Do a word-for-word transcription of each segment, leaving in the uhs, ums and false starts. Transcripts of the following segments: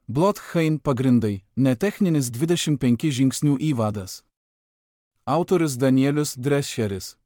Blockchain pagrindai – netechninis dvidešimt penkių žingsnių įvadas. Autorius Danielius Drescheris.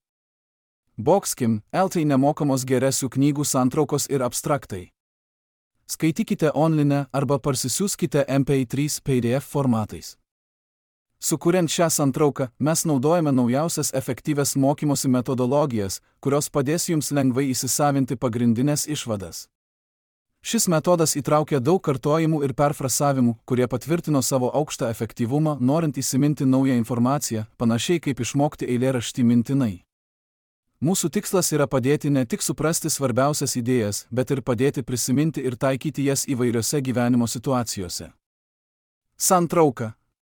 Boxkim, L T nemokamos geresių knygų santraukos ir abstraktai. Skaitykite online arba parsisiųskite M P trys P D F formatais. Sukuriant šią santrauką, mes naudojame naujausias efektyvias mokymosi metodologijas, kurios padės jums lengvai įsisavinti pagrindinės išvadas. Šis metodas įtraukia daug kartojimų ir perfrasavimų, kurie patvirtino savo aukštą efektyvumą, norint įsiminti naują informaciją, panašiai kaip išmokti eilėraštį mintinai. Mūsų tikslas yra padėti ne tik suprasti svarbiausias idėjas, bet ir padėti prisiminti ir taikyti jas įvairiose gyvenimo situacijose. Santrauka.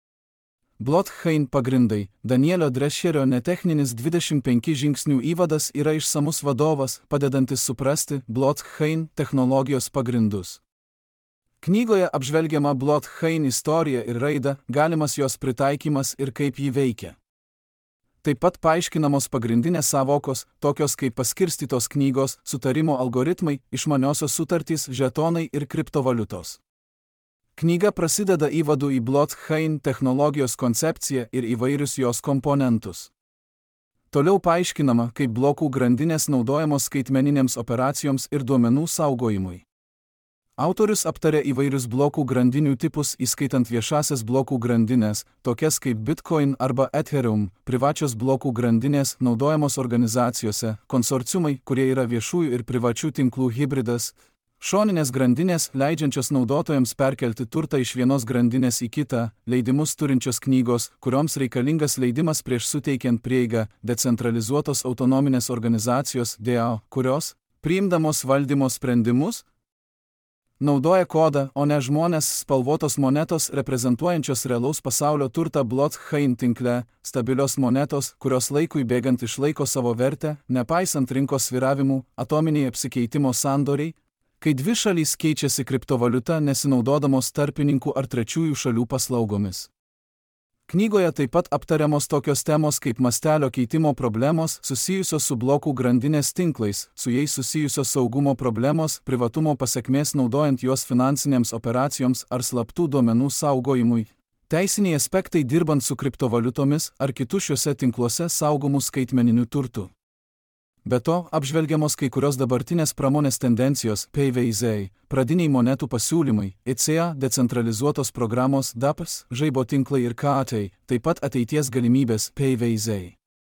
Blockchain pagrindai – Danielio Drescherio netechninis dvidešimt penkių žingsnių įvadas yra išsamus vadovas, padedantis suprasti blockchain technologijos pagrindus. Knygoje apžvelgiama blockchain istorija ir raida, galimas jos pritaikymas ir kaip ji veikia. Taip pat paaiškinamos pagrindinės savokos, tokios kaip paskirstytos knygos, sutarimo algoritmai, išmaniosios sutartys, žetonai ir kriptovaliutos. Knyga prasideda įvadu į blockchain technologijos koncepciją ir įvairius jos komponentus. Toliau paaiškinama, kaip blokų grandinės naudojamos skaitmeninėms operacijoms ir duomenų saugojimui. Autorius aptarė įvairius blokų grandinių tipus, įskaitant viešasias blokų grandinės, tokias kaip Bitcoin arba Ethereum, privačios blokų grandinės naudojamos organizacijose, konsorciumai, kurie yra viešųjų ir privačių tinklų hybridas, šoninės grandinės, leidžiančios naudotojams perkelti turtą iš vienos grandinės į kitą, leidimus turinčios knygos, kurioms reikalingas leidimas prieš suteikiant prieigą, decentralizuotos autonominės organizacijos D A O, kurios, priimdamos valdymo sprendimus, naudoja kodą, o ne žmonės, spalvotos monetos reprezentuojančios realaus pasaulio turtą blockchain tinkle, stabilios monetos, kurios laikui bėgant išlaiko savo vertę, nepaisant rinkos svyravimų, atominiai apsikeitimo sandoriai, kai dvi šalys keičiasi kriptovaliuta nesinaudodamos tarpininkų ar trečiųjų šalių paslaugomis. Knygoje taip pat aptariamos tokios temos kaip mastelio keitimo problemos susijusios su blokų grandinės tinklais, su jais susijusios saugumo problemos, privatumo pasekmės naudojant juos finansinėms operacijoms ar slaptų duomenų saugojimui, teisiniai aspektai dirbant su kriptovaliutomis ar kitų šiuose tinkluose saugomų skaitmeninių turtų. Be to, apžvelgiamos kai kurios dabartinės pramonės tendencijos, P V Z, pradiniai monetų pasiūlymai, E C A, decentralizuotos programos, D A P S, žaibo tinklai ir K A T, taip pat ateities galimybės, P V Z.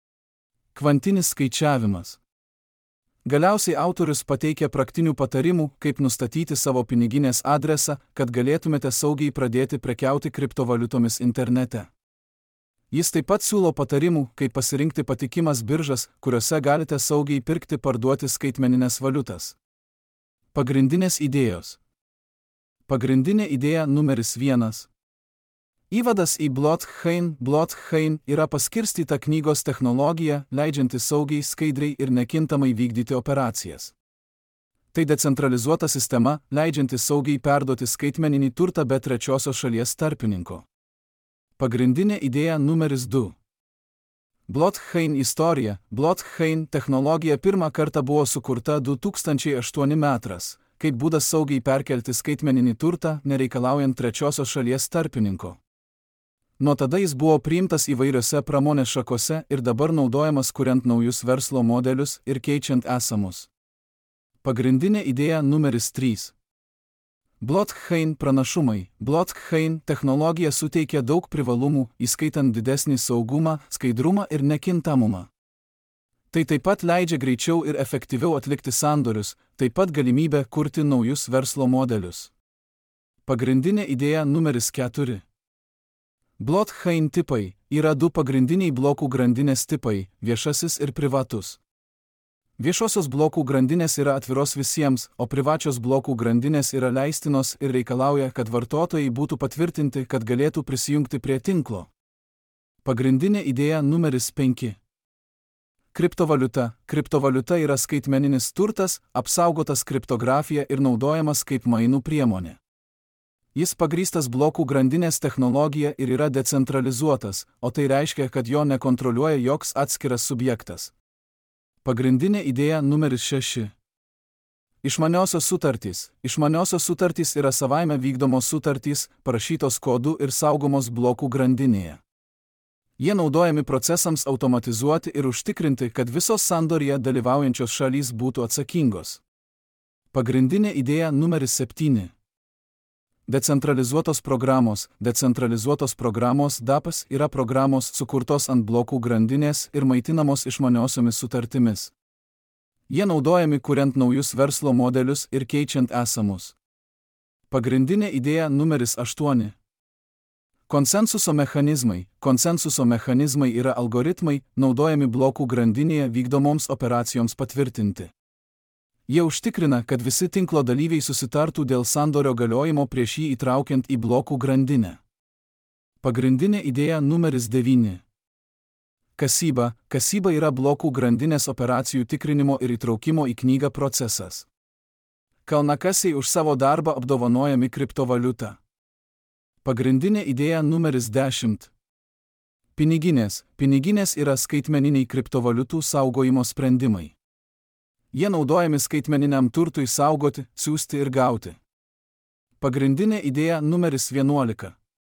Kvantinis skaičiavimas. Galiausiai autorius pateikia praktinių patarimų, kaip nustatyti savo piniginės adresą, kad galėtumėte saugiai pradėti prekiauti kriptovaliutomis internete. Jis taip pat siūlo patarimų, kaip pasirinkti patikimas biržas, kuriuose galite saugiai pirkti parduoti skaitmeninės valiutas. Pagrindinės idėjos. Pagrindinė idėja numeris vienas. Įvadas į blockchain. Blockchain yra paskirstyta knygos technologija, leidžianti saugiai, skaidriai ir nekintamai vykdyti operacijas. Tai decentralizuota sistema, leidžianti saugiai perduoti skaitmeninį turtą be trečiosios šalies tarpininko. Pagrindinė idėja numeris du. Blockchain istorija. Blockchain technologija pirmą kartą buvo sukurta du tūkstančiai aštuoni metais, kaip būdas saugiai perkelti skaitmeninį turtą, nereikalaujant trečiosios šalies tarpininko. Nuo tada jis buvo priimtas įvairiose pramonės šakose ir dabar naudojamas kuriant naujus verslo modelius ir keičiant esamus. Pagrindinė idėja numeris trys. Blockchain pranašumai. Blockchain technologija suteikia daug privalumų, įskaitant didesnį saugumą, skaidrumą ir nekintamumą. Tai taip pat leidžia greičiau ir efektyviau atlikti sandorius, taip pat galimybę kurti naujus verslo modelius. Pagrindinė idėja numeris keturi. Blockchain tipai. Yra du pagrindiniai blokų grandinės tipai – viešasis ir privatus. Viešosios blokų grandinės yra atviros visiems, o privačios blokų grandinės yra leistinos ir reikalauja, kad vartotojai būtų patvirtinti, kad galėtų prisijungti prie tinklo. Pagrindinė idėja numeris penki. Kriptovaliuta. Kriptovaliuta yra skaitmeninis turtas, apsaugotas kriptografija ir naudojamas kaip mainų priemonė. Jis pagrįstas blokų grandinės technologija ir yra decentralizuotas, o tai reiškia, kad jo nekontroliuoja joks atskiras subjektas. Pagrindinė idėja numeris šeši. Išmaniosios sutartys. Išmaniosios sutartys yra savaime vykdomos sutartys, parašytos kodu ir saugomos blokų grandinėje. Jie naudojami procesams automatizuoti ir užtikrinti, kad visos sandoryje dalyvaujančios šalys būtų atsakingos. Pagrindinė idėja numeris septyni. Decentralizuotos programos. Decentralizuotos programos D A P-as yra programos sukurtos ant blokų grandinės ir maitinamos išmaniosiomis sutartimis. Jie naudojami kuriant naujus verslo modelius ir keičiant esamus. Pagrindinė idėja numeris aštuoni. Konsensuso mechanizmai. Konsensuso mechanizmai yra algoritmai, naudojami blokų grandinėje vykdomoms operacijoms patvirtinti. Jie užtikrina, kad visi tinklo dalyviai susitartų dėl sandorio galiojimo prieš jį įtraukiant į blokų grandinę. Pagrindinė idėja numeris devyni. Kasyba. Kasyba yra blokų grandinės operacijų tikrinimo ir įtraukimo į knygą procesas. Kalnakasiai už savo darbą apdovanojami kriptovaliuta. Pagrindinė idėja numeris dešimt. Piniginės. Piniginės yra skaitmeniniai kriptovaliutų saugojimo sprendimai. Jie naudojami skaitmeniniam turtui saugoti, siųsti ir gauti. Pagrindinė idėja numeris vienuolika.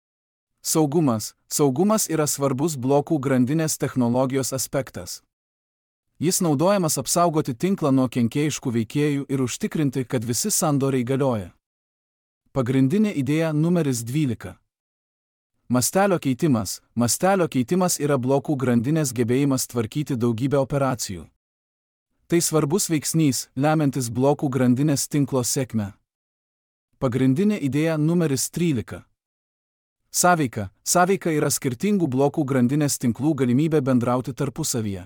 Saugumas. Saugumas yra svarbus blokų grandinės technologijos aspektas. Jis naudojamas apsaugoti tinklą nuo kenkėjiškų veikėjų ir užtikrinti, kad visi sandoriai galioja. Pagrindinė idėja numeris dvylika. Mastelio keitimas. Mastelio keitimas yra blokų grandinės gebėjimas tvarkyti daugybę operacijų. Tai svarbus veiksnys, lemiantis blokų grandinės tinklo sėkmę. Pagrindinė idėja numeris trylika. Sąveika. Sąveika yra skirtingų blokų grandinės tinklų galimybė bendrauti tarpusavyje.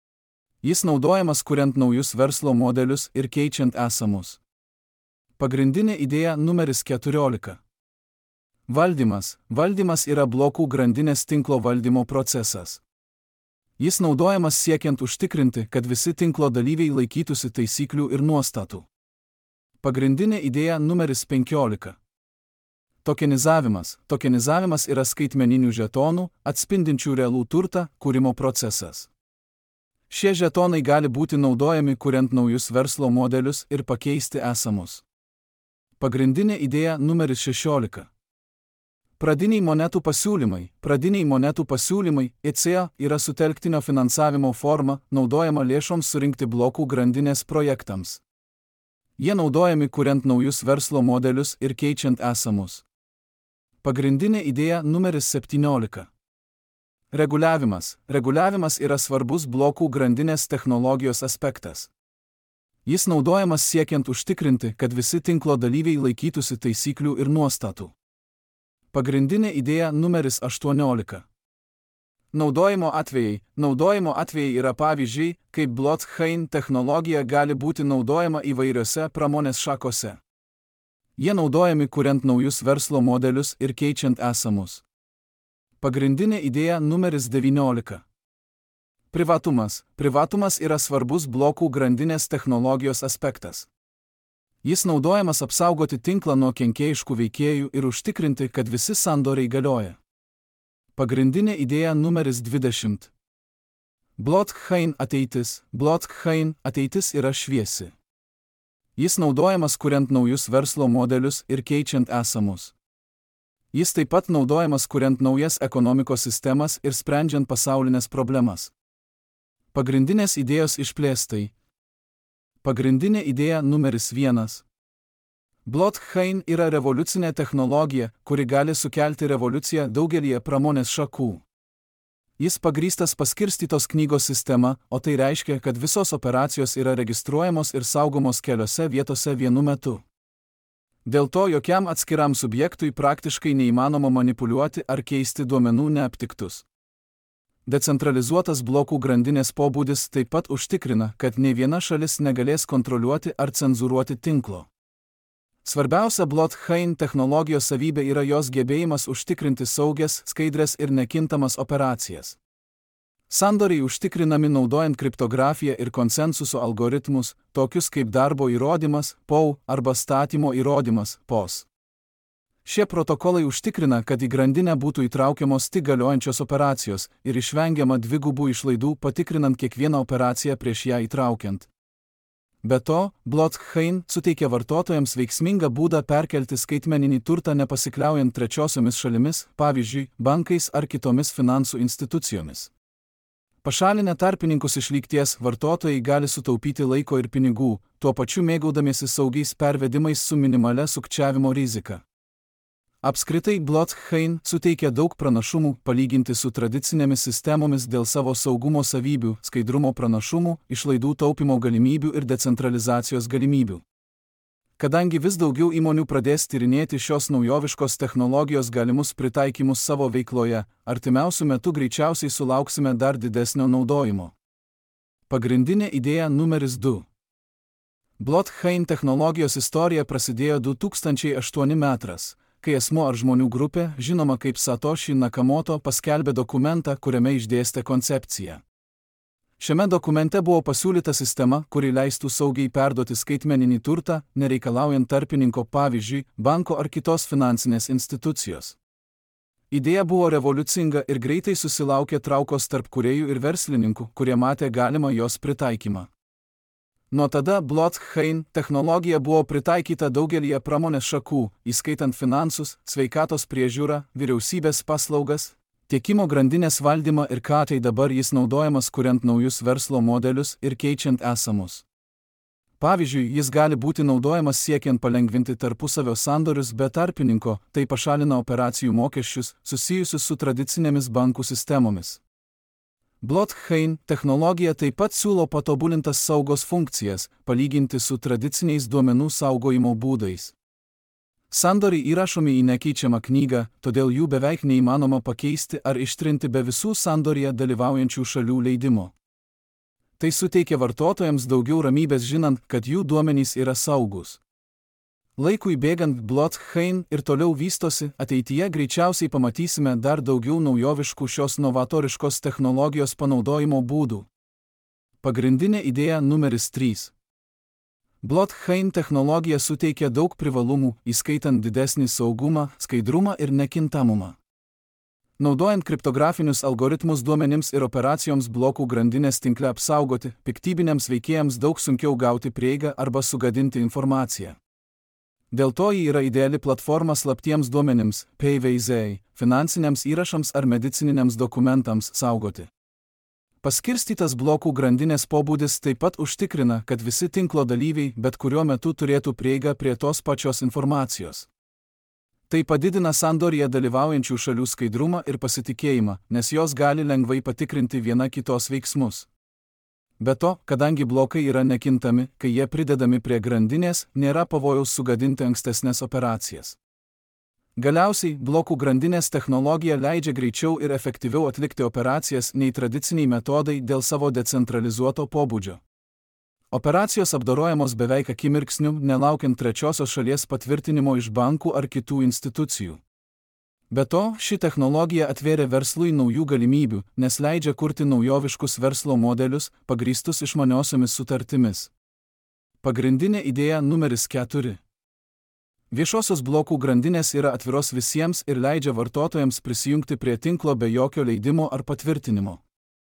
Jis naudojamas kuriant naujus verslo modelius ir keičiant esamus. Pagrindinė idėja numeris keturiolika. Valdymas. Valdymas yra blokų grandinės tinklo valdymo procesas. Jis naudojamas siekiant užtikrinti, kad visi tinklo dalyviai laikytųsi taisyklių ir nuostatų. Pagrindinė idėja numeris penkiolika. Tokenizavimas. Tokenizavimas yra skaitmeninių žetonų, atspindinčių realų turtą, kūrimo procesas. Šie žetonai gali būti naudojami kuriant naujus verslo modelius ir pakeisti esamus. Pagrindinė idėja numeris šešiolika. Pradiniai monetų pasiūlymai. Pradiniai monetų pasiūlymai (E C A) yra sutelktinio finansavimo forma, naudojama lėšoms surinkti blokų grandinės projektams. Jie naudojami kuriant naujus verslo modelius ir keičiant esamus. Pagrindinė idėja numeris septyniolika. Reguliavimas. Reguliavimas yra svarbus blokų grandinės technologijos aspektas. Jis naudojamas siekiant užtikrinti, kad visi tinklo dalyviai laikytųsi taisyklių ir nuostatų. Pagrindinė idėja numeris aštuoniolika. Naudojimo atvejai. Naudojimo atvejai yra pavyzdžiai, kaip blockchain technologija gali būti naudojama įvairiose pramonės šakose. Jie naudojami kuriant naujus verslo modelius ir keičiant esamus. Pagrindinė idėja numeris devyniolika. Privatumas. Privatumas yra svarbus blokų grandinės technologijos aspektas. Jis naudojamas apsaugoti tinklą nuo kenkėjiškų veikėjų ir užtikrinti, kad visi sandoriai galioja. Pagrindinė idėja numeris dvidešimt. Blockchain ateitis. Blockchain ateitis yra šviesi. Jis naudojamas kuriant naujus verslo modelius ir keičiant esamus. Jis taip pat naudojamas kuriant naujas ekonomikos sistemas ir sprendžiant pasaulinės problemas. Pagrindinės idėjos išplėstai. Pagrindinė idėja numeris vienas. Blockchain yra revoliucinė technologija, kuri gali sukelti revoliuciją daugelyje pramonės šakų. Jis pagrįstas paskirstytos knygos sistema, o tai reiškia, kad visos operacijos yra registruojamos ir saugomos keliose vietose vienu metu. Dėl to jokiam atskiram subjektui praktiškai neįmanoma manipuliuoti ar keisti duomenų neaptiktus. Decentralizuotas blokų grandinės pobūdis taip pat užtikrina, kad nei viena šalis negalės kontroliuoti ar cenzūruoti tinklo. Svarbiausia blockchain technologijos savybė yra jos gebėjimas užtikrinti saugias, skaidrias ir nekintamas operacijas. Sandoriai užtikrinami naudojant kriptografiją ir konsensuso algoritmus, tokius kaip darbo įrodymas, P O W, arba statymo įrodymas, P O S. Šie protokolai užtikrina, kad į grandinę būtų įtraukiamos tik galiojančios operacijos ir išvengiama dvigubų išlaidų patikrinant kiekvieną operaciją prieš ją įtraukiant. Be to, blockchain suteikia vartotojams veiksmingą būdą perkelti skaitmeninį turtą nepasikliaujant trečiosiomis šalimis, pavyzdžiui, bankais ar kitomis finansų institucijomis. Pašalinę tarpininkus iš lygties, vartotojai gali sutaupyti laiko ir pinigų, tuo pačiu mėgaudamiesi saugiais pervedimais su minimale sukčiavimo rizika. Apskritai, blockchain suteikia daug pranašumų palyginti su tradicinėmis sistemomis dėl savo saugumo savybių, skaidrumo pranašumų, išlaidų taupimo galimybių ir decentralizacijos galimybių. Kadangi vis daugiau įmonių pradės tyrinėti šios naujoviškos technologijos galimus pritaikymus savo veikloje, artimiausiu metu greičiausiai sulauksime dar didesnio naudojimo. Pagrindinė idėja numeris du. Blockchain technologijos istorija prasidėjo du tūkstančiai aštuoni metais, kai asmuo ar žmonių grupė, žinoma kaip Satoshi Nakamoto, paskelbė dokumentą, kuriame išdėstė koncepciją. Šiame dokumente buvo pasiūlyta sistema, kuri leistų saugiai perduoti skaitmeninį turtą, nereikalaujant tarpininko, pavyzdžiui, banko ar kitos finansinės institucijos. Idėja buvo revoliucinga ir greitai susilaukė traukos tarp kūrėjų ir verslininkų, kurie matė galimą jos pritaikymą. Nuo tada blockchain technologija buvo pritaikyta daugelyje pramonės šakų, įskaitant finansus, sveikatos priežiūrą, vyriausybės paslaugas, tiekimo grandinės valdymą ir ką tai dabar jis naudojamas kuriant naujus verslo modelius ir keičiant esamus. Pavyzdžiui, jis gali būti naudojamas siekiant palengvinti tarpusavio sandorius be tarpininko, tai pašalina operacijų mokesčius susijusius su tradicinėmis bankų sistemomis. Blockchain technologija taip pat siūlo patobulintas saugos funkcijas, palyginti su tradiciniais duomenų saugojimo būdais. Sandoriai įrašomi į nekeičiamą knygą, todėl jų beveik neįmanoma pakeisti ar ištrinti be visų sandorėje dalyvaujančių šalių leidimo. Tai suteikia vartotojams daugiau ramybės žinant, kad jų duomenys yra saugus. Laikui bėgant blockchain ir toliau vystosi, ateityje greičiausiai pamatysime dar daugiau naujoviškų šios novatoriškos technologijos panaudojimo būdų. Pagrindinė idėja numeris trys. Blockchain technologija suteikia daug privalumų, įskaitant didesnį saugumą, skaidrumą ir nekintamumą. Naudojant kriptografinius algoritmus duomenims ir operacijoms blokų grandinės tinkle apsaugoti, piktybiniams veikėjams daug sunkiau gauti prieigą arba sugadinti informaciją. Dėl to ji yra ideali platforma slaptiems duomenims, P V Z, finansiniams įrašams ar medicininiams dokumentams saugoti. Paskirstytas blokų grandinės pobūdis taip pat užtikrina, kad visi tinklo dalyviai bet kuriuo metu turėtų prieigą prie tos pačios informacijos. Tai padidina sandorėje dalyvaujančių šalių skaidrumą ir pasitikėjimą, nes jos gali lengvai patikrinti viena kitos veiksmus. Be to, kadangi blokai yra nekintami, kai jie pridedami prie grandinės, nėra pavojaus sugadinti ankstesnės operacijas. Galiausiai, blokų grandinės technologija leidžia greičiau ir efektyviau atlikti operacijas nei tradiciniai metodai dėl savo decentralizuoto pobūdžio. Operacijos apdorojamos beveik akimirksniu, nelaukiant trečiosios šalies patvirtinimo iš bankų ar kitų institucijų. Be to, ši technologija atvėrė verslui naujų galimybių, nes leidžia kurti naujoviškus verslo modelius, pagrįstus išmaniosiomis sutartimis. Pagrindinė idėja numeris keturi. Viešosios blokų grandinės yra atviros visiems ir leidžia vartotojams prisijungti prie tinklo be jokio leidimo ar patvirtinimo.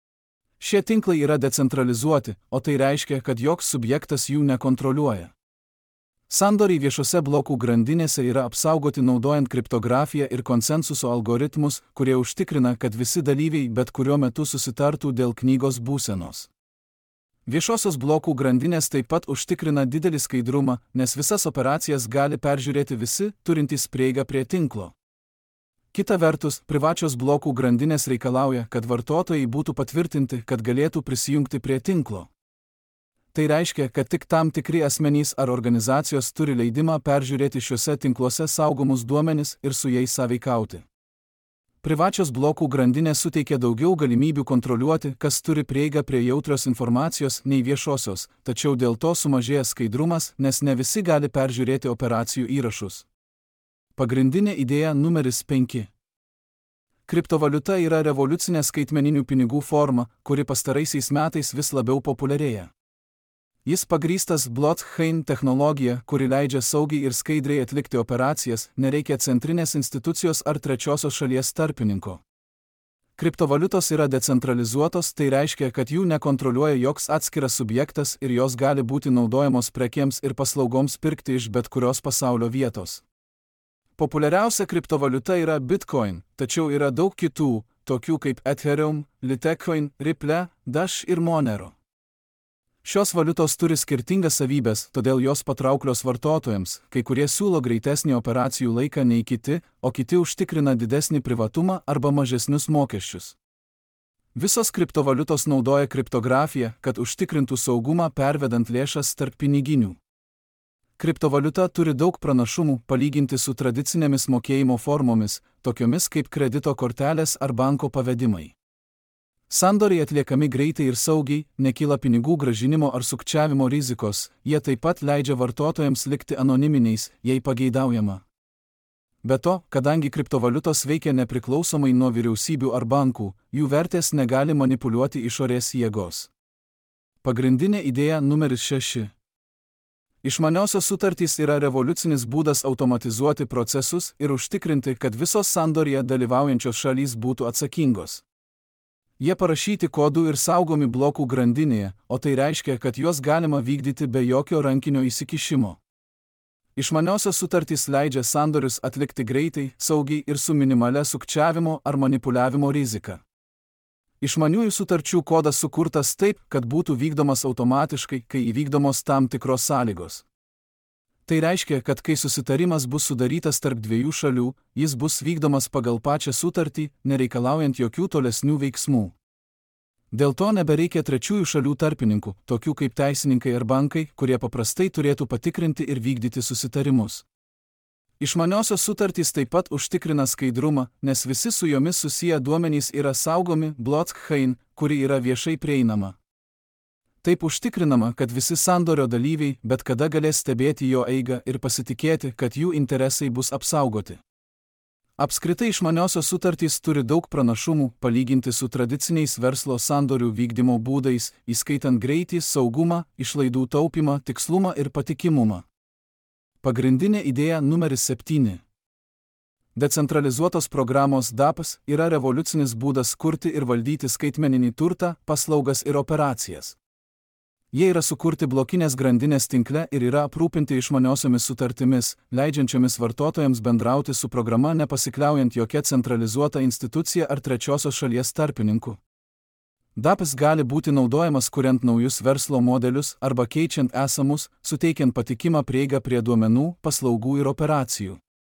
Šie tinklai yra decentralizuoti, o tai reiškia, kad joks subjektas jų nekontroliuoja. Sandoriai viešose blokų grandinėse yra apsaugoti naudojant kriptografiją ir konsensuso algoritmus, kurie užtikrina, kad visi dalyviai bet kuriuo metu susitartų dėl knygos būsenos. Viešosios blokų grandinės taip pat užtikrina didelį skaidrumą, nes visas operacijas gali peržiūrėti visi, turintys prieigą prie tinklo. Kita vertus, privačios blokų grandinės reikalauja, kad vartotojai būtų patvirtinti, kad galėtų prisijungti prie tinklo. Tai reiškia, kad tik tam tikri asmenys ar organizacijos turi leidimą peržiūrėti šiuose tinkluose saugomus duomenis ir su jais sąveikauti. Privačios blokų grandinės suteikia daugiau galimybių kontroliuoti, kas turi prieigą prie jautrios informacijos nei viešosios, tačiau dėl to sumažėja skaidrumas, nes ne visi gali peržiūrėti operacijų įrašus. Pagrindinė idėja numeris penki. Kriptovaliuta yra revoliucinė skaitmeninių pinigų forma, kuri pastaraisiais metais vis labiau populiarėja. Jis pagrįstas blockchain technologija, kuri leidžia saugiai ir skaidriai atlikti operacijas, nereikia centrinės institucijos ar trečiosios šalies tarpininko. Kriptovaliutos yra decentralizuotos, tai reiškia, kad jų nekontroliuoja joks atskiras subjektas ir jos gali būti naudojamos prekėms ir paslaugoms pirkti iš bet kurios pasaulio vietos. Populiariausia kriptovaliuta yra Bitcoin, tačiau yra daug kitų, tokių kaip Ethereum, Litecoin, Ripple, Dash ir Monero. Šios valiutos turi skirtingas savybės, todėl jos patrauklios vartotojams, kai kurie siūlo greitesnį operacijų laiką nei kiti, o kiti užtikrina didesnį privatumą arba mažesnius mokesčius. Visos kriptovaliutos naudoja kriptografiją, kad užtikrintų saugumą pervedant lėšas tarp piniginių. Kriptovaliuta turi daug pranašumų palyginti su tradicinėmis mokėjimo formomis, tokiomis kaip kredito kortelės ar banko pavedimai. Sandoriai atliekami greitai ir saugiai, nekyla pinigų grąžinimo ar sukčiavimo rizikos, jie taip pat leidžia vartotojams likti anoniminiais, jei pageidaujama. Be to, kadangi kriptovaliutos veikia nepriklausomai nuo vyriausybių ar bankų, jų vertės negali manipuliuoti išorės jėgos. Pagrindinė idėja numeris šeši. Išmaniosios sutartys yra revoliucinis būdas automatizuoti procesus ir užtikrinti, kad visos sandorėje dalyvaujančios šalys būtų atsakingos. Jie parašyti kodų ir saugomi blokų grandinėje, o tai reiškia, kad juos galima vykdyti be jokio rankinio įsikišimo. Išmaniosios sutartys leidžia sandorius atlikti greitai, saugiai ir su minimalia sukčiavimo ar manipuliavimo rizika. Išmaniųjų sutarčių kodas sukurtas taip, kad būtų vykdomas automatiškai, kai įvykdomos tam tikros sąlygos. Tai reiškia, kad kai susitarimas bus sudarytas tarp dviejų šalių, jis bus vykdomas pagal pačią sutartį, nereikalaujant jokių tolesnių veiksmų. Dėl to nebereikia trečiųjų šalių tarpininkų, tokių kaip teisininkai ar bankai, kurie paprastai turėtų patikrinti ir vykdyti susitarimus. Išmaniosios sutartys taip pat užtikrina skaidrumą, nes visi su jomis susiję duomenys yra saugomi blockchain, kuri yra viešai prieinama. Taip užtikrinama, kad visi sandorio dalyviai bet kada galės stebėti jo eigą ir pasitikėti, kad jų interesai bus apsaugoti. Apskritai išmaniosios sutartys turi daug pranašumų palyginti su tradiciniais verslo sandorių vykdymo būdais, įskaitant greitį, saugumą, išlaidų taupymą, tikslumą ir patikimumą. Pagrindinė idėja numeris septyni. Decentralizuotos programos D A P S yra revoliucinis būdas kurti ir valdyti skaitmeninį turtą, paslaugas ir operacijas. Jie yra sukurti blokinės grandinės tinkle ir yra aprūpinti išmaniosiomis sutartimis, leidžiančiomis vartotojams bendrauti su programa nepasikliaujant jokia centralizuota institucija ar trečiosios šalies tarpininku. D A P S gali būti naudojamas kuriant naujus verslo modelius arba keičiant esamus, suteikiant patikimą prieigą prie duomenų, paslaugų ir operacijų.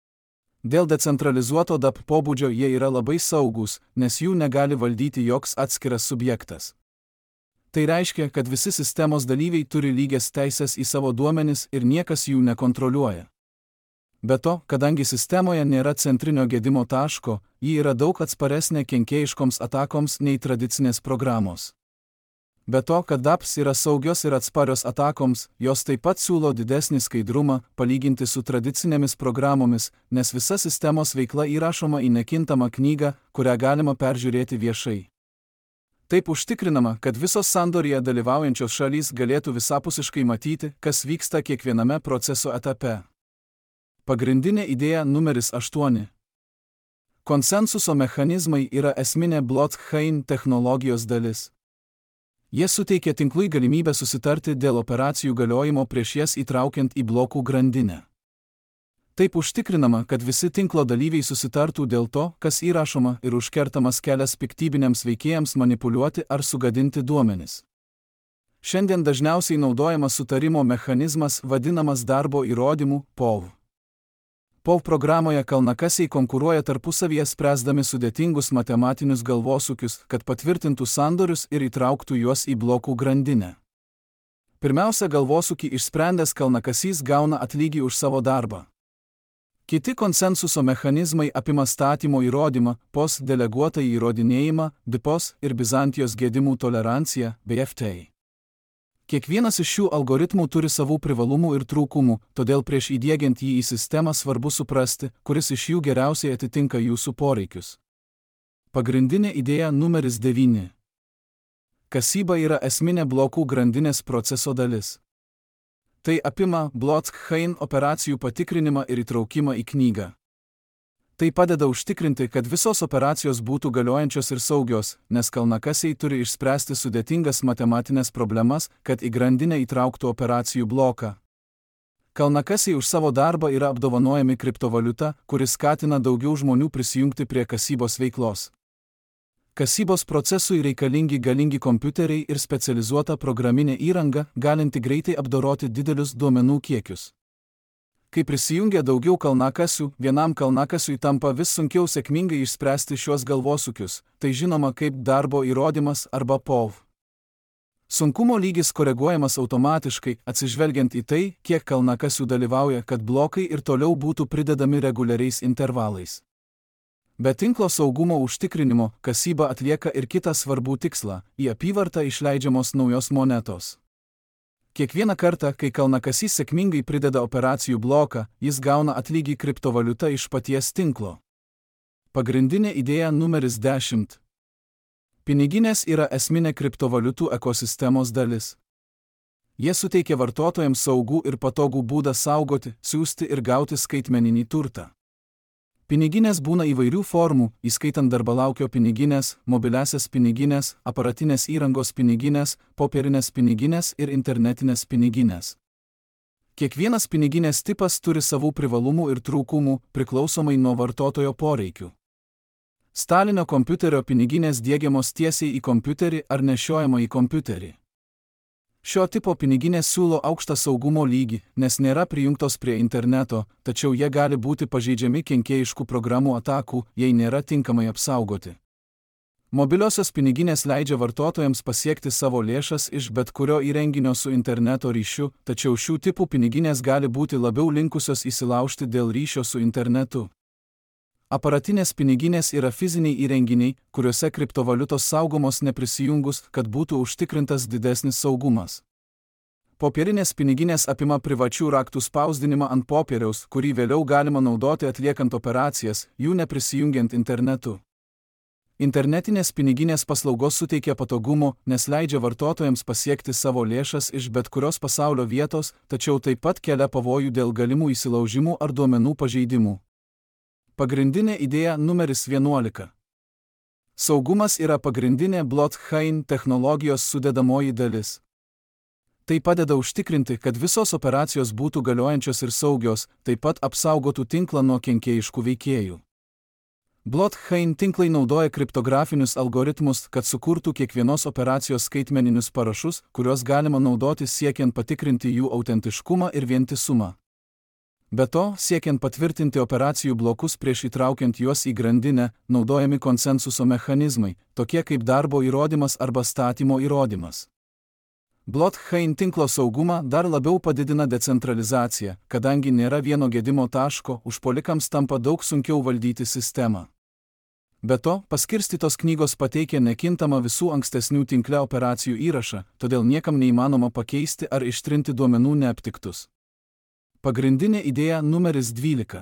Dėl decentralizuoto D A P pobūdžio jie yra labai saugūs, nes jų negali valdyti joks atskiras subjektas. Tai reiškia, kad visi sistemos dalyviai turi lygias teisės į savo duomenis ir niekas jų nekontroliuoja. Be to, kadangi sistemoje nėra centrinio gedimo taško, ji yra daug atsparesnė kenkėjiškoms atakoms nei tradicinės programos. Be to, kad D A P S yra saugios ir atsparios atakoms, jos taip pat siūlo didesnį skaidrumą palyginti su tradicinėmis programomis, nes visa sistemos veikla įrašoma į nekintamą knygą, kurią galima peržiūrėti viešai. Taip užtikrinama, kad visos sandorėje dalyvaujančios šalys galėtų visapusiškai matyti, kas vyksta kiekviename proceso etape. Pagrindinė idėja numeris aštuoni. Konsensuso mechanizmai yra esminė blockchain technologijos dalis. Jie suteikia tinklui galimybę susitarti dėl operacijų galiojimo prieš jas įtraukiant į blokų grandinę. Taip užtikrinama, kad visi tinklo dalyviai susitartų dėl to, kas įrašoma ir užkertamas kelias piktybiniams veikėjams manipuliuoti ar sugadinti duomenis. Šiandien dažniausiai naudojamas sutarimo mechanizmas vadinamas darbo įrodymų P O V. P O V programoje kalnakasiai konkuruoja tarpusavyje spręsdami sudėtingus matematinius galvosūkius, kad patvirtintų sandorius ir įtrauktų juos į blokų grandinę. Pirmiausia, galvosūkį išsprendęs kalnakasys gauna atlygį už savo darbą. Kiti konsensuso mechanizmai apima statymo įrodymą, P O S deleguotą įrodinėjimą, D P O S ir Bizantijos gedimų toleranciją, B F T. Kiekvienas iš šių algoritmų turi savų privalumų ir trūkumų, todėl prieš įdiegiant jį į sistemą svarbu suprasti, kuris iš jų geriausiai atitinka jūsų poreikius. Pagrindinė idėja numeris devyni. Kasyba yra esminė blokų grandinės proceso dalis. Tai apima blockchain operacijų patikrinimą ir įtraukimą į knygą. Tai padeda užtikrinti, kad visos operacijos būtų galiojančios ir saugios, nes kalnakasiai turi išspręsti sudėtingas matematinės problemas, kad į grandinę įtrauktų operacijų bloką. Kalnakasiai už savo darbą yra apdovanojami kriptovaliuta, kuris skatina daugiau žmonių prisijungti prie kasybos veiklos. Kasybos procesui reikalingi galingi kompiuteriai ir specializuota programinė įranga, galinti greitai apdoroti didelius duomenų kiekius. Kai prisijungia daugiau kalnakasių, vienam kalnakasiui tampa vis sunkiau sėkmingai išspręsti šios galvosūkius, tai žinoma kaip darbo įrodymas arba P O V. Sunkumo lygis koreguojamas automatiškai, atsižvelgiant į tai, kiek kalnakasių dalyvauja, kad blokai ir toliau būtų pridedami reguliariais intervalais. Be tinklo saugumo užtikrinimo, kasyba atlieka ir kitą svarbų tikslą – į apyvartą išleidžiamos naujos monetos. Kiekvieną kartą, kai kalnakasys sėkmingai prideda operacijų bloką, jis gauna atlygį kriptovaliutą iš paties tinklo. Pagrindinė idėja numeris dešimt. Piniginės yra esminė kriptovaliutų ekosistemos dalis. Jie suteikia vartotojams saugų ir patogų būdą saugoti, siųsti ir gauti skaitmeninį turtą. Piniginės būna įvairių formų, įskaitant darbalaukio piniginės, mobiliasias piniginės, aparatinės įrangos piniginės, popierinės piniginės ir internetinės piniginės. Kiekvienas piniginės tipas turi savų privalumų ir trūkumų, priklausomai nuo vartotojo poreikių. Stalinio kompiuterio piniginės diegiamos tiesiai į kompiuterį ar nešiojama į kompiuterį. Šio tipo piniginės siūlo aukštą saugumo lygį, nes nėra prijungtos prie interneto, tačiau jie gali būti pažeidžiami kenkėjiškų programų atakų, jei nėra tinkamai apsaugoti. Mobiliosios piniginės leidžia vartotojams pasiekti savo lėšas iš bet kurio įrenginio su interneto ryšiu, tačiau šių tipų piniginės gali būti labiau linkusios įsilaužti dėl ryšio su internetu. Aparatinės piniginės yra fiziniai įrenginiai, kuriuose kriptovaliutos saugomos neprisijungus, kad būtų užtikrintas didesnis saugumas. Popierinės piniginės apima privačių raktų spausdinimą ant popieriaus, kurį vėliau galima naudoti atliekant operacijas, jų neprisijungiant internetu. Internetinės piniginės paslaugos suteikia patogumo, nes leidžia vartotojams pasiekti savo lėšas iš bet kurios pasaulio vietos, tačiau taip pat kelia pavojų dėl galimų įsilaužimų ar duomenų pažeidimų. Pagrindinė idėja numeris vienuolika. Saugumas yra pagrindinė blockchain technologijos sudedamoji dalis. Tai padeda užtikrinti, kad visos operacijos būtų galiojančios ir saugios, taip pat apsaugotų tinklą nuo kenkėjiškų veikėjų. Blockchain tinklai naudoja kriptografinius algoritmus, kad sukurtų kiekvienos operacijos skaitmeninius parašus, kuriuos galima naudoti siekiant patikrinti jų autentiškumą ir vientisumą. Be to, siekiant patvirtinti operacijų blokus prieš įtraukiant juos į grandinę, naudojami konsensuso mechanizmai, tokie kaip darbo įrodymas arba statymo įrodymas. Blockchain tinklo saugumą dar labiau padidina decentralizacija, kadangi nėra vieno gedimo taško, užpuolikams tampa daug sunkiau valdyti sistemą. Be to, paskirstytos knygos pateikia nekintamą visų ankstesnių tinkle operacijų įrašą, todėl niekam neįmanoma pakeisti ar ištrinti duomenų neaptiktus. Pagrindinė idėja numeris dvylika.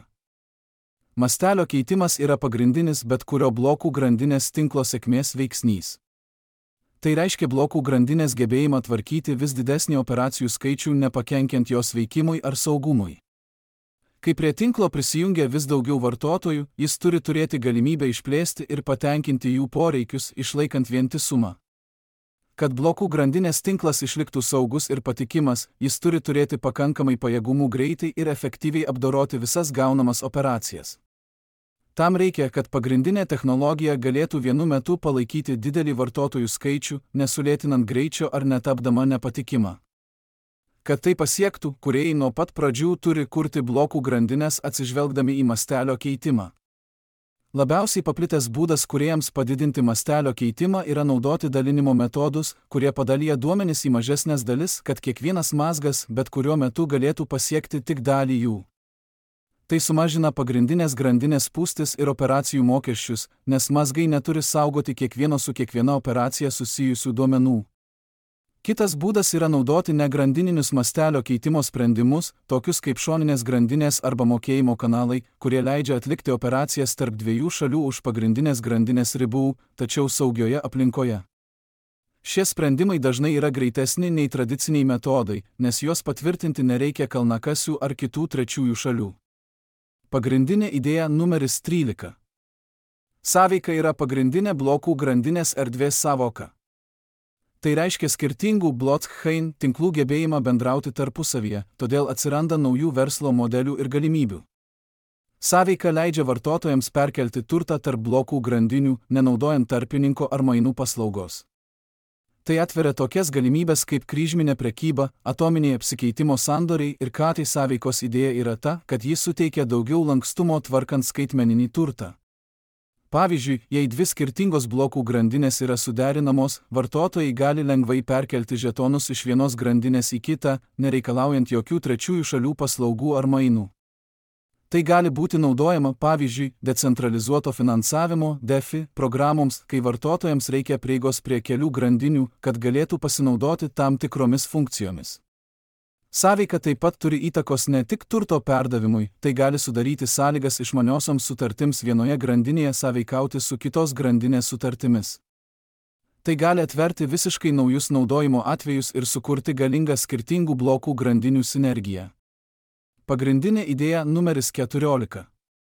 Mastelio keitimas yra pagrindinis bet kurio blokų grandinės tinklo sėkmės veiksnys. Tai reiškia blokų grandinės gebėjimą tvarkyti vis didesnį operacijų skaičių nepakenkiant jos veikimui ar saugumui. Kai prie tinklo prisijungia vis daugiau vartotojų, jis turi turėti galimybę išplėsti ir patenkinti jų poreikius, išlaikant vientisumą. Kad blokų grandinės tinklas išliktų saugus ir patikimas, jis turi turėti pakankamai pajėgumų greitai ir efektyviai apdoroti visas gaunamas operacijas. Tam reikia, kad pagrindinė technologija galėtų vienu metu palaikyti didelį vartotojų skaičių, nesulėtinant greičio ar netapdama nepatikima. Kad tai pasiektų, kūrėjai nuo pat pradžių turi kurti blokų grandinės atsižvelgdami į mastelio keitimą. Labiausiai paplitęs būdas kūrėjams padidinti mastelio keitimą yra naudoti dalinimo metodus, kurie padalyja duomenis į mažesnes dalis, kad kiekvienas mazgas bet kuriuo metu galėtų pasiekti tik dalį jų. Tai sumažina pagrindinės grandinės spūstis ir operacijų mokesčius, nes mazgai neturi saugoti kiekvieno su kiekviena operacija susijusių duomenų. Kitas būdas yra naudoti negrandininius mastelio keitimo sprendimus, tokius kaip šoninės grandinės arba mokėjimo kanalai, kurie leidžia atlikti operacijas tarp dviejų šalių už pagrindinės grandinės ribų, tačiau saugioje aplinkoje. Šie sprendimai dažnai yra greitesni nei tradiciniai metodai, nes juos patvirtinti nereikia kalnakasių ar kitų trečiųjų šalių. Pagrindinė idėja numeris trylika. Sąveika yra pagrindinė blokų grandinės erdvės sąvoka. Tai reiškia skirtingų blockchain tinklų gebėjimą bendrauti tarpusavyje, todėl atsiranda naujų verslo modelių ir galimybių. Sąveika leidžia vartotojams perkelti turtą tarp blokų grandinių, nenaudojant tarpininko ar mainų paslaugos. Tai atveria tokias galimybės kaip kryžminė prekyba, atominiai apsikeitimo sandoriai ir ką tai sąveikos idėja yra ta, kad jis suteikia daugiau lankstumo tvarkant skaitmeninį turtą. Pavyzdžiui, jei dvi skirtingos blokų grandinės yra suderinamos, vartotojai gali lengvai perkelti žetonus iš vienos grandinės į kitą, nereikalaujant jokių trečiųjų šalių paslaugų ar mainų. Tai gali būti naudojama, pavyzdžiui, decentralizuoto finansavimo (DeFi) programoms, kai vartotojams reikia prieigos prie kelių grandinių, kad galėtų pasinaudoti tam tikromis funkcijomis. Sąveika taip pat turi įtakos ne tik turto perdavimui, tai gali sudaryti sąlygas išmaniosioms sutartims vienoje grandinėje sąveikauti su kitos grandinės sutartimis. Tai gali atverti visiškai naujus naudojimo atvejus ir sukurti galingą skirtingų blokų grandinių sinergiją. Pagrindinė idėja numeris keturiolika.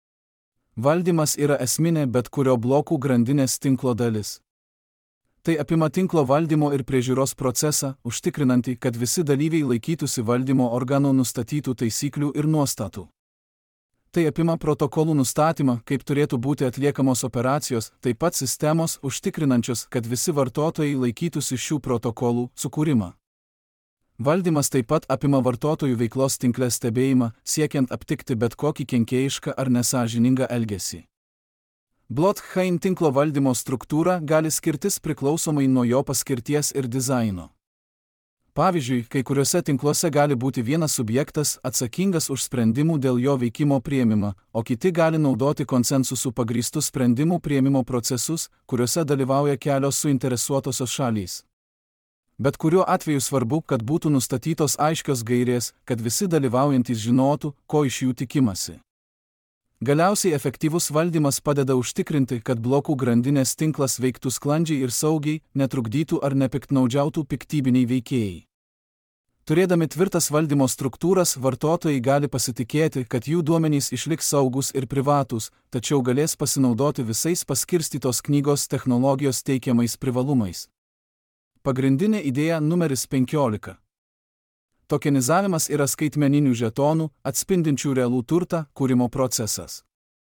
Valdymas yra esminė bet kurio blokų grandinės tinklo dalis. Tai apima tinklo valdymo ir priežiūros procesą, užtikrinantį, kad visi dalyviai laikytųsi valdymo organų nustatytų taisyklių ir nuostatų. Tai apima protokolų nustatymą, kaip turėtų būti atliekamos operacijos, taip pat sistemos, užtikrinančios, kad visi vartotojai laikytųsi šių protokolų sukūrimą. Valdymas taip pat apima vartotojų veiklos tinkle stebėjimą, siekiant aptikti bet kokį kenkėjišką ar nesąžiningą elgesį. Blockchain tinklo valdymo struktūra gali skirtis priklausomai nuo jo paskirties ir dizaino. Pavyzdžiui, kai kuriuose tinkluose gali būti vienas subjektas atsakingas už sprendimų dėl jo veikimo priėmimą, o kiti gali naudoti konsensusų pagrįstus sprendimų priėmimo procesus, kuriuose dalyvauja kelios suinteresuotosios šalys. Bet kuriuo atveju svarbu, kad būtų nustatytos aiškios gairės, kad visi dalyvaujantys žinotų, ko iš jų tikimasi. Galiausiai efektyvus valdymas padeda užtikrinti, kad blokų grandinės tinklas veiktų sklandžiai ir saugiai, netrukdytų ar nepiktnaudžiautų piktybiniai veikėjai. Turėdami tvirtas valdymo struktūras, vartotojai gali pasitikėti, kad jų duomenys išliks saugus ir privatūs, tačiau galės pasinaudoti visais paskirstytos knygos technologijos teikiamais privalumais. Pagrindinė idėja numeris penkiolika. Tokenizavimas yra skaitmeninių žetonų, atspindinčių realų turtą, kūrimo procesas.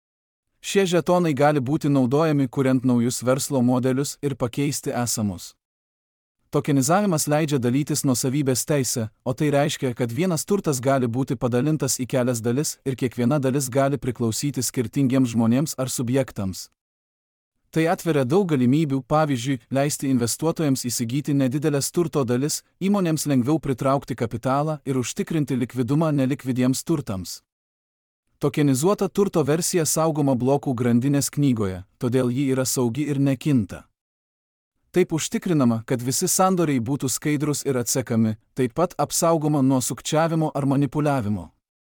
Šie žetonai gali būti naudojami kuriant naujus verslo modelius ir pakeisti esamus. Tokenizavimas leidžia dalytis nuosavybės teisę, o tai reiškia, kad vienas turtas gali būti padalintas į kelias dalis ir kiekviena dalis gali priklausyti skirtingiems žmonėms ar subjektams. Tai atveria daug galimybių, pavyzdžiui, leisti investuotojams įsigyti nedidelės turto dalis, įmonėms lengviau pritraukti kapitalą ir užtikrinti likvidumą nelikvidiems turtams. Tokenizuota turto versija saugoma blokų grandinės knygoje, todėl ji yra saugi ir nekinta. Taip užtikrinama, kad visi sandoriai būtų skaidrūs ir atsekami, taip pat apsaugoma nuo sukčiavimo ar manipuliavimo.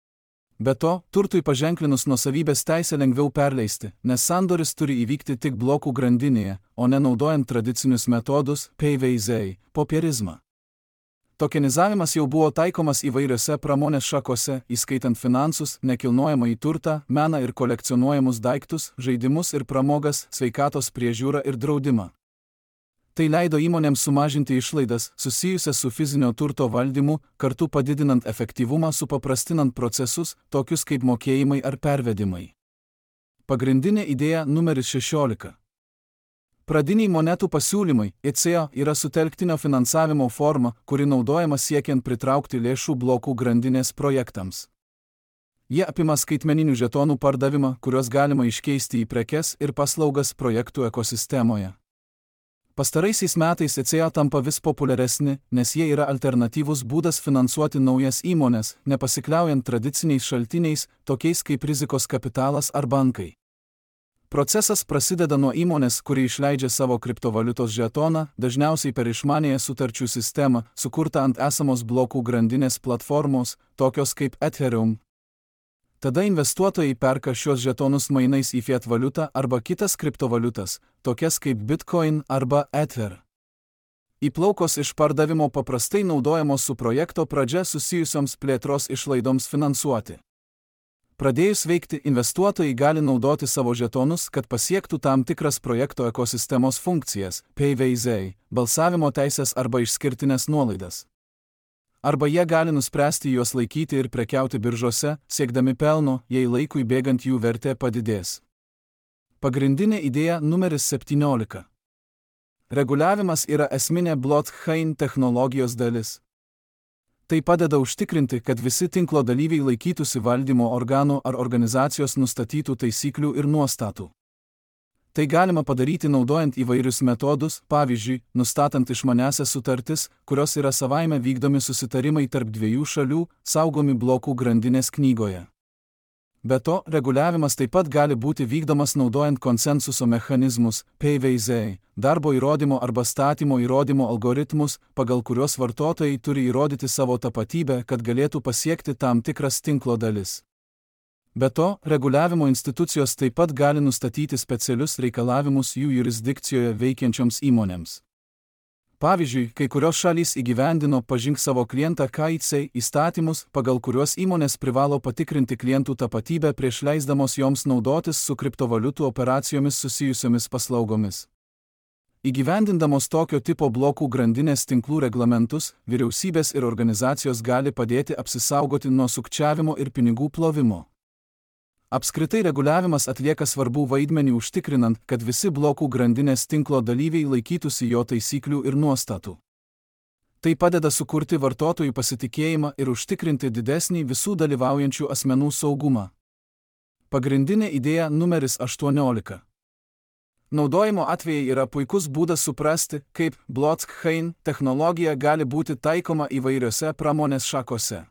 Be to, turtui paženklinus nuosavybės teisę lengviau perleisti, nes sandoris turi įvykti tik blokų grandinėje, o ne naudojant tradicinius metodus, P V Z, popierizmą. Tokenizavimas jau buvo taikomas įvairiose pramonės šakose, įskaitant finansus, nekilnojamąjį turtą, meną ir kolekcionuojamus daiktus, žaidimus ir pramogas, sveikatos priežiūrą ir draudimą. Tai leido įmonėms sumažinti išlaidas, susijusias su fizinio turto valdymu, kartu padidinant efektyvumą, supaprastinant procesus, tokius kaip mokėjimai ar pervedimai. Pagrindinė idėja numeris šešiolika. Pradiniai monetų pasiūlymai, I C O, yra sutelktinio finansavimo forma, kuri naudojama siekiant pritraukti lėšų blokų grandinės projektams. Jie apima skaitmeninių žetonų pardavimą, kuriuos galima iškeisti į prekes ir paslaugas projektų ekosistemoje. Pastaraisiais metais I C O tampa vis populiaresni, nes jie yra alternatyvus būdas finansuoti naujas įmones, nepasikliaujant tradiciniais šaltiniais, tokiais kaip rizikos kapitalas ar bankai. Procesas prasideda nuo įmonės, kuri išleidžia savo kriptovaliutos žetoną, dažniausiai per išmaniąją sutarčių sistemą, sukurtą ant esamos blokų grandinės platformos, tokios kaip Ethereum. Tada investuotojai perka šios žetonus mainais į fiat valiutą arba kitas kriptovaliutas, tokias kaip Bitcoin arba Ether. Įplaukos iš pardavimo paprastai naudojamos su projekto pradžia susijusioms plėtros išlaidoms finansuoti. Pradėjus veikti, investuotojai gali naudoti savo žetonus, kad pasiektų tam tikras projekto ekosistemos funkcijas, P V Z, balsavimo teisės arba išskirtinės nuolaidas. Arba jie gali nuspręsti juos laikyti ir prekiauti biržose, siekdami pelno, jei laikui bėgant jų vertė padidės. Pagrindinė idėja numeris septyniolika. Reguliavimas yra esminė blockchain technologijos dalis. Tai padeda užtikrinti, kad visi tinklo dalyviai laikytųsi valdymo organų ar organizacijos nustatytų taisyklių ir nuostatų. Tai galima padaryti naudojant įvairius metodus, pavyzdžiui, nustatant išmaniąsias sutartis, kurios yra savaime vykdomi susitarimai tarp dviejų šalių, saugomi blokų grandinės knygoje. Be to, reguliavimas taip pat gali būti vykdomas naudojant konsensuso mechanizmus, P V Z, darbo įrodymo arba statymo įrodymo algoritmus, pagal kuriuos vartotojai turi įrodyti savo tapatybę, kad galėtų pasiekti tam tikras tinklo dalis. Be to, reguliavimo institucijos taip pat gali nustatyti specialius reikalavimus jų jurisdikcijoje veikiančioms įmonėms. Pavyzdžiui, kai kurios šalys įgyvendino pažink savo klientą K I C įstatymus, pagal kuriuos įmonės privalo patikrinti klientų tapatybę prieš leisdamos joms naudotis su kriptovaliutų operacijomis susijusiomis paslaugomis. Įgyvendindamos tokio tipo blokų grandinės tinklų reglamentus, vyriausybės ir organizacijos gali padėti apsisaugoti nuo sukčiavimo ir pinigų plovimo. Apskritai reguliavimas atlieka svarbų vaidmenį užtikrinant, kad visi blokų grandinės tinklo dalyviai laikytųsi jo taisyklių ir nuostatų. Tai padeda sukurti vartotojų pasitikėjimą ir užtikrinti didesnį visų dalyvaujančių asmenų saugumą. Pagrindinė idėja numeris aštuoniolika. Naudojimo atvejai yra puikus būdas suprasti, kaip blockchain technologija gali būti taikoma įvairiose pramonės šakose.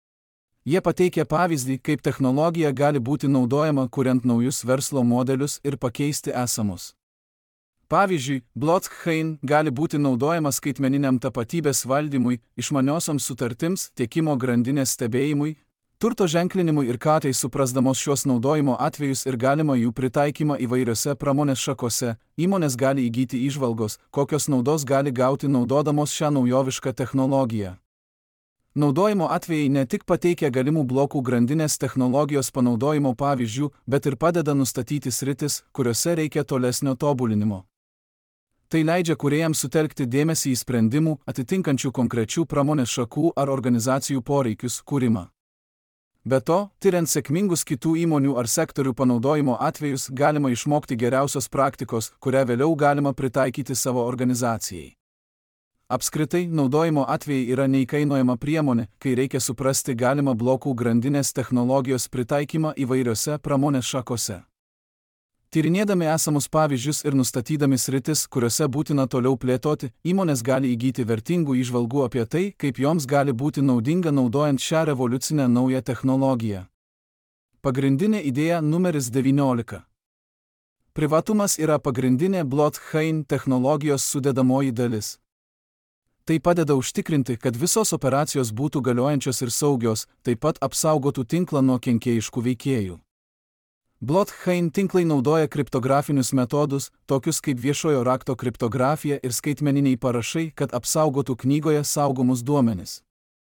Jie pateikia pavyzdį, kaip technologija gali būti naudojama kuriant naujus verslo modelius ir pakeisti esamus. Pavyzdžiui, blockchain gali būti naudojama skaitmeniniam tapatybės valdymui, išmaniosioms sutartims, tiekimo grandinės stebėjimui, turto ženklinimui ir ką tai suprasdamos šios naudojimo atvejus ir galima jų pritaikymą įvairiose pramonės šakose, įmonės gali įgyti įžvalgos, kokios naudos gali gauti naudodamos šią naujovišką technologiją. Naudojimo atvejai ne tik pateikia galimų blokų grandinės technologijos panaudojimo pavyzdžių, bet ir padeda nustatyti sritis, kuriuose reikia tolesnio tobulinimo. Tai leidžia kūrėjams sutelkti dėmesį į sprendimų, atitinkančių konkrečių pramonės šakų ar organizacijų poreikius kūrimą. Be to, tyriant sėkmingus kitų įmonių ar sektorių panaudojimo atvejus, galima išmokti geriausios praktikos, kurią vėliau galima pritaikyti savo organizacijai. Apskritai, naudojimo atvejai yra neįkainojama priemonė, kai reikia suprasti galimą blokų grandinės technologijos pritaikymą įvairiose pramonės šakose. Tyrinėdami esamus pavyzdžius ir nustatydami sritis, kuriuose būtina toliau plėtoti, įmonės gali įgyti vertingų įžvalgų apie tai, kaip joms gali būti naudinga naudojant šią revoliucinę naują technologiją. Pagrindinė idėja numeris devyniolika. Privatumas yra pagrindinė blockchain technologijos sudedamoji dalis. Tai padeda užtikrinti, kad visos operacijos būtų galiojančios ir saugios, taip pat apsaugotų tinklą nuo kenkėjiškų veikėjų. Blockchain tinklai naudoja kriptografinius metodus, tokius kaip viešojo rakto kriptografija ir skaitmeniniai parašai, kad apsaugotų knygoje saugomus duomenis.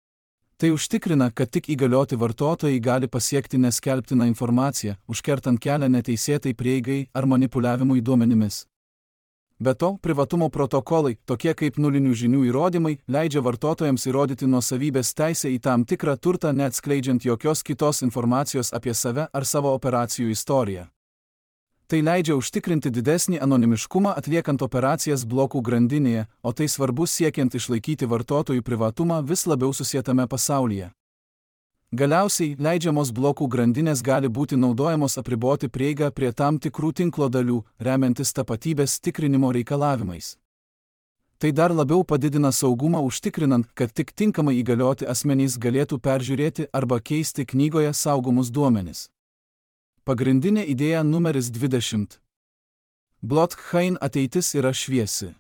Tai užtikrina, kad tik įgalioti vartotojai gali pasiekti neskelbtiną informaciją, užkertant kelią neteisėtai prieigai ar manipuliavimui duomenimis. Be to, privatumo protokolai, tokie kaip nulinių žinių įrodymai, leidžia vartotojams įrodyti nuosavybės teisę į tam tikrą turtą, neatskleidžiant jokios kitos informacijos apie save ar savo operacijų istoriją. Tai leidžia užtikrinti didesnį anonimiškumą atliekant operacijas blokų grandinėje, o tai svarbu siekiant išlaikyti vartotojų privatumą vis labiau susietame pasaulyje. Galiausiai, leidžiamos blokų grandinės gali būti naudojamos apriboti prieigą prie tam tikrų tinklo dalių, remiantis tapatybės tikrinimo reikalavimais. Tai dar labiau padidina saugumą užtikrinant, kad tik tinkamai įgalioti asmenys galėtų peržiūrėti arba keisti knygoje saugomus duomenis. Pagrindinė idėja numeris dvidešimt. Blockchain ateitis yra šviesi.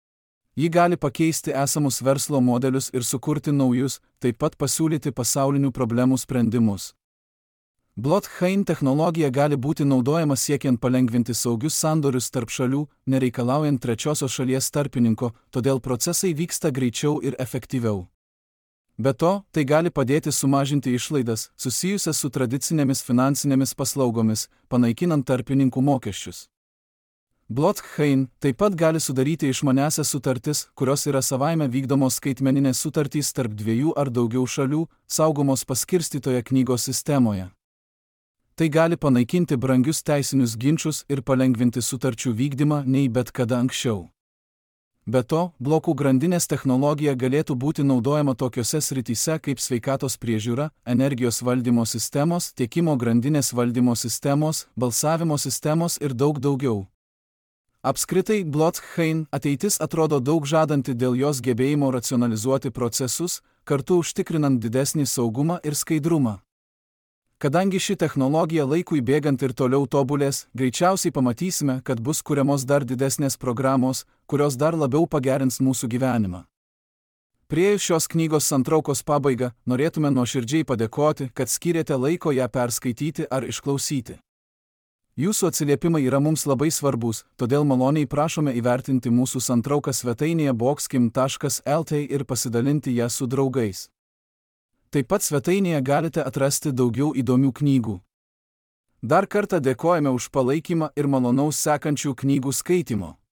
Ji gali pakeisti esamus verslo modelius ir sukurti naujus, taip pat pasiūlyti pasaulinių problemų sprendimus. Blockchain technologija gali būti naudojama siekiant palengvinti saugius sandorius tarp šalių, nereikalaujant trečiosios šalies tarpininko, todėl procesai vyksta greičiau ir efektyviau. Be to, tai gali padėti sumažinti išlaidas susijusias su tradicinėmis finansinėmis paslaugomis, panaikinant tarpininkų mokesčius. Blockchain taip pat gali sudaryti išmaniąsias sutartis, kurios yra savaime vykdomos skaitmeninės sutartys tarp dviejų ar daugiau šalių, saugomos paskirstytoje knygos sistemoje. Tai gali panaikinti brangius teisinius ginčius ir palengvinti sutarčių vykdymą nei bet kada anksčiau. Be to, blokų grandinės technologija galėtų būti naudojama tokiose srityse kaip sveikatos priežiūra, energijos valdymo sistemos, tiekimo grandinės valdymo sistemos, balsavimo sistemos ir daug daugiau. Apskritai, blockchain ateitis atrodo daug žadanti dėl jos gebėjimo racionalizuoti procesus, kartu užtikrinant didesnį saugumą ir skaidrumą. Kadangi ši technologija laikui bėgant ir toliau tobulės, greičiausiai pamatysime, kad bus kuriamos dar didesnės programos, kurios dar labiau pagerins mūsų gyvenimą. Priėjus šios knygos santraukos pabaigą, norėtume nuoširdžiai padėkoti, kad skyrėte laiko ją perskaityti ar išklausyti. Jūsų atsiliepimai yra mums labai svarbus, todėl maloniai prašome įvertinti mūsų santrauką svetainėje boxkim taškas lt ir pasidalinti ją su draugais. Taip pat svetainėje galite atrasti daugiau įdomių knygų. Dar kartą dėkojame už palaikymą ir malonaus sekančių knygų skaitimo.